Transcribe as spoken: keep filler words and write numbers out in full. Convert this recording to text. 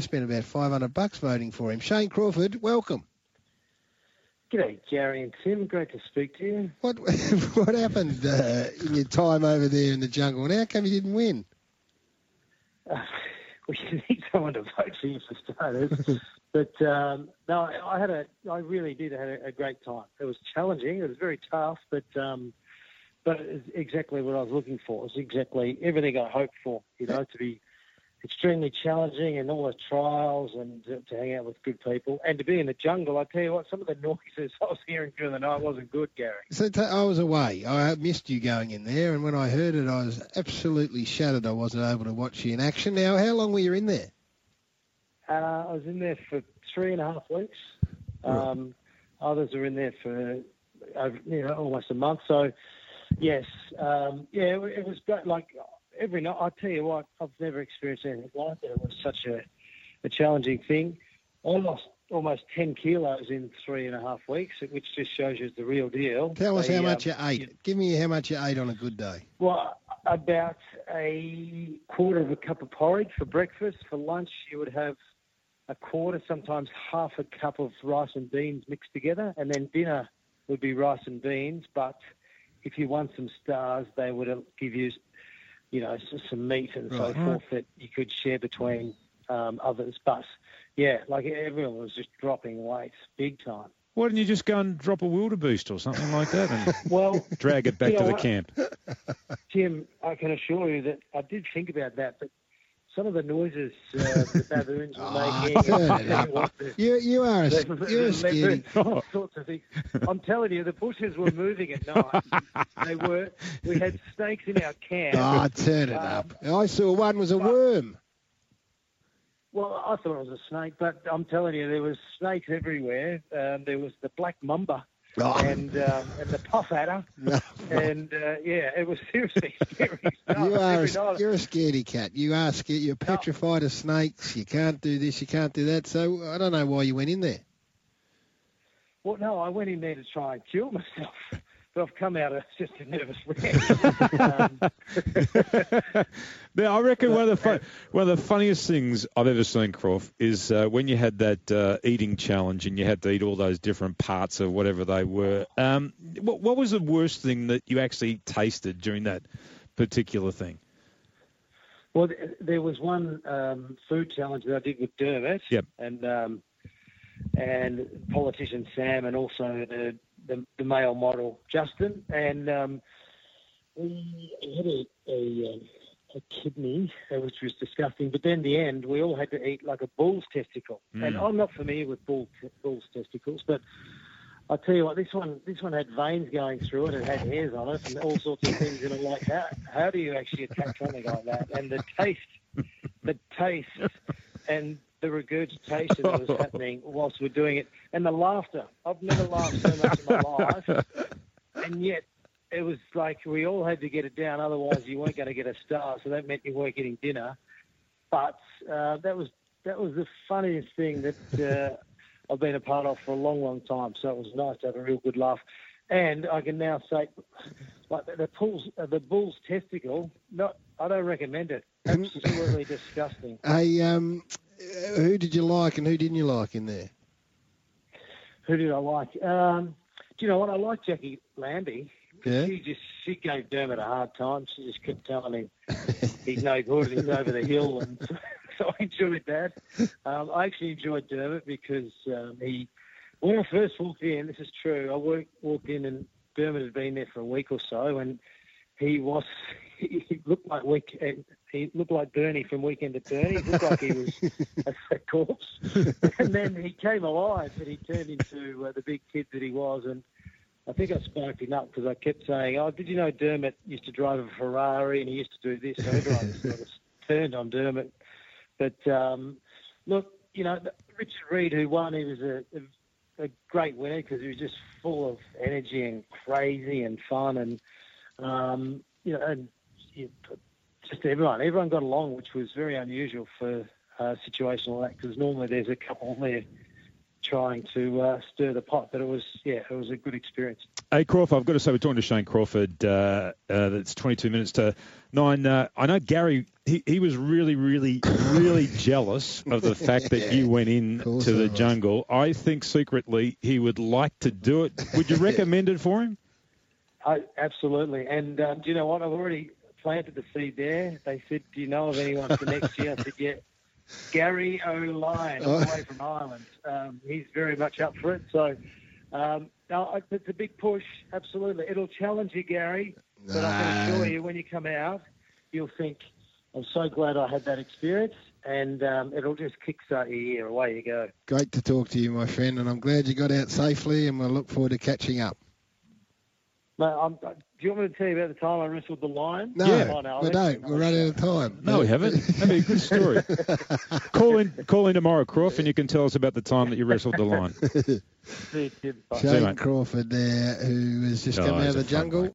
spent about five hundred bucks voting for him. Shane Crawford, welcome. G'day, Gary and Tim. Great to speak to you. What what happened uh, in your time over there in the jungle, and how come you didn't win? Uh, well, you need someone to vote for you for starters. But um, no, I had a, I really did have a, a great time. It was challenging. It was very tough, but um, but it's exactly what I was looking for. It's exactly everything I hoped for. You know, to be extremely challenging and all the trials and to, to hang out with good people and to be in the jungle. I tell you what, some of the noises I was hearing during the night wasn't good, Gary. So t- I was away. I missed you going in there, and when I heard it, I was absolutely shattered I wasn't able to watch you in action. Now, how long were you in there? Uh, I was in there for three and a half weeks. Um, right. Others are in there for over, you know, almost a month. So, yes, um, yeah, it, it was great. Like, every night, I tell you what, I've never experienced anything like it. It was such a, a challenging thing. I lost almost ten kilos in three and a half weeks, which just shows you it's the real deal. Tell us they, how much um, you ate. You, Give me how much you ate on a good day. Well, about a quarter of a cup of porridge for breakfast. For lunch, you would have a quarter, sometimes half a cup of rice and beans mixed together. And then dinner would be rice and beans. But if you won some stars, they would give you you know, some meat and so right. forth that you could share between um, others. But, yeah, like everyone was just dropping weight big time. Why didn't you just go and drop a wildebeest or something like that and well, drag it back you know to the what, camp? Tim, I can assure you that I did think about that, but some of the noises uh, the baboons were oh, making. Turn it up. You, you are a, you're a scaredy. All sorts of things. I'm telling you, the bushes were moving at night. They were. We had snakes in our camp. Ah, oh, turn it um, up. I saw one was a but, worm. Well, I thought it was a snake, but I'm telling you, there was snakes everywhere. Um, there was the black mamba. Oh. And um, and the puff adder, no. and uh, yeah, it was seriously scary stuff. You are a, night. You're a scaredy cat. You are scared. You're petrified no. of snakes. You can't do this. You can't do that. So I don't know why you went in there. Well, no, I went in there to try and kill myself, but I've come out as just a nervous wreck. um, now, I reckon one of the fun, one of the funniest things I've ever seen, Croft, is uh, when you had that uh, eating challenge and you had to eat all those different parts of whatever they were. Um, what, what was the worst thing that you actually tasted during that particular thing? Well, there was one um, food challenge that I did with Dermot yep. and um, and politician Sam, and also the the, the male model Justin, and um, we had a, a, a kidney, which was disgusting. But then in the end, we all had to eat like a bull's testicle, mm. and I'm not familiar with bull, bull's testicles, but I tell you what, this one this one had veins going through it, it had hairs on it, and all sorts of things. And I'm like, how how do you actually attack something like that? And the taste, the taste, and the regurgitation that was happening whilst we're doing it, and the laughter. I've never laughed so much in my life, and yet it was like we all had to get it down, otherwise you weren't going to get a star. So that meant you weren't getting dinner. But uh, that was that was the funniest thing that uh, I've been a part of for a long, long time. So it was nice to have a real good laugh. And I can now say, like the bull's, uh, the bull's testicle, not, I don't recommend it. Absolutely disgusting. Hey, um, who did you like and who didn't you like in there? Who did I like? Um, do you know what? I like Jackie Lambie. Yeah. She just she gave Dermot a hard time. She just kept telling him he's no good, he's over the hill, and so, so I enjoyed that. Um, I actually enjoyed Dermot because um, he, when I first walked in, this is true. I worked, walked in and Dermot had been there for a week or so, and he was he looked like week he looked like Bernie from Weekend at Bernie's. He looked like he was a, a corpse, and then he came alive, and he turned into uh, the big kid that he was, and I think I sparked him up because I kept saying, oh, did you know Dermot used to drive a Ferrari and he used to do this? So everyone sort of turned on Dermot. But, um, look, you know, Richard Reed, who won, he was a, a, a great winner because he was just full of energy and crazy and fun. And, um, you know, and you, just everyone. Everyone got along, which was very unusual for a situation like that because normally there's a couple there trying to uh, stir the pot, but it was, yeah, it was a good experience. Hey, Crawford, I've got to say, we're talking to Shane Crawford. Uh, uh, that's twenty-two minutes to nine. Uh, I know Gary he, he was really, really, really jealous of the fact that you went in to the jungle. I think secretly he would like to do it. Would you recommend it for him? I, absolutely. And um, do you know what? I've already planted the seed there. They said, do you know of anyone for next year? I said, yeah, Gary O'Lyon, all the way from Ireland. Um, he's very much up for it. So um, no, it's a big push, absolutely. It'll challenge you, Gary, but no. I can assure you when you come out, you'll think, I'm so glad I had that experience, and um, it'll just kickstart your year. Away you go. Great to talk to you, my friend, and I'm glad you got out safely, and we'll look forward to catching up. Mate, I'm, do you want me to tell you about the time I wrestled the lion? No, yeah. on, we don't. We're running out of time. No, we haven't. That'd be a good story. call in call in tomorrow, Croft, and you can tell us about the time that you wrestled the lion. See you, kid. Bye. Shane Crawford there, who has just Oh, come out he's of the a fun jungle. bloke.